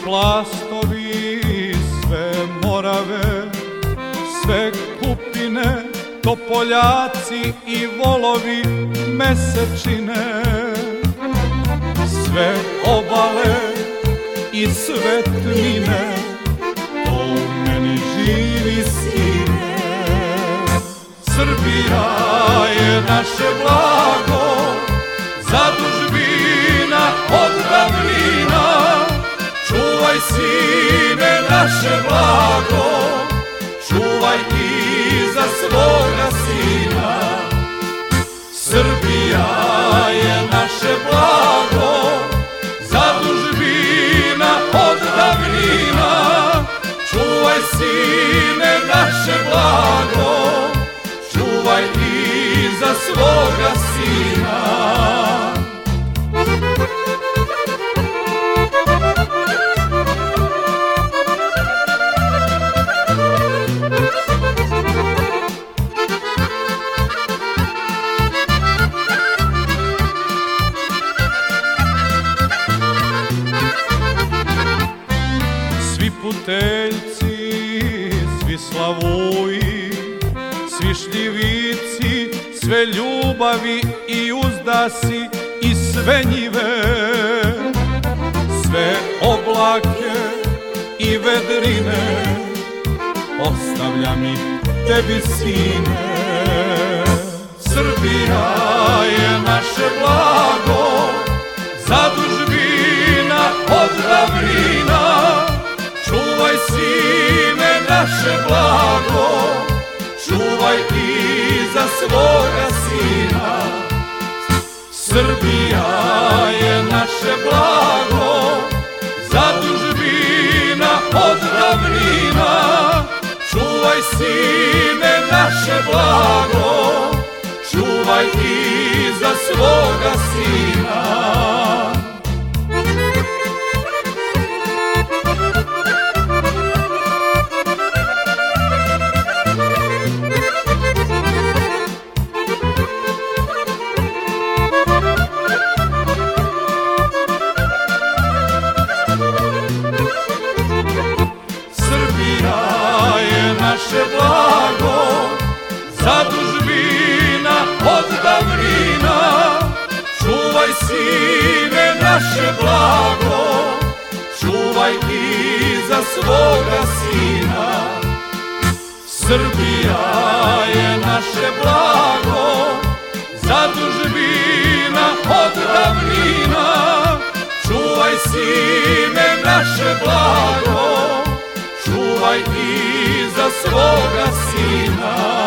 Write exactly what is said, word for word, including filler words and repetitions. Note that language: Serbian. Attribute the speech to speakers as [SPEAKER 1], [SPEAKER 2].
[SPEAKER 1] plastovi, sve Morave, sve Kupine, Topoljaci i Volovi mesečine, sve obale i sve tmine, to u meni živi sine. Srbija je naše blago, zadužbina od davnina. Čuvaj, sine, naše blago, čuvaj i za svoga sina. Srbija je naše blago, zadužbina od davnina. Čuvaj, sine, naše blago, čuvaj i za svoga sina. Svi Puteljci, svi Slavuji, svi šljivici, sve ljubavi i uzdasi i sve njive, sve oblake i vedrine, ostavljam ih tebi, sine. Srbija je naše blago, zadužbina od davnina. Čuvaj, sine, naše blago, čuvaj i za svoga sina. Srbija je naše blago, zadužbina od davnina. Čuvaj, sine, naše blago, čuvaj i za svoga sina. Naše blago, zadužbina od davnina. Čuvaj, sine, naše blago, čuvaj i za svoga sina. Srbija je naše blago, zadužbina od davnina. Čuvaj, sine, naše blago, čuvaj i za svoga sina.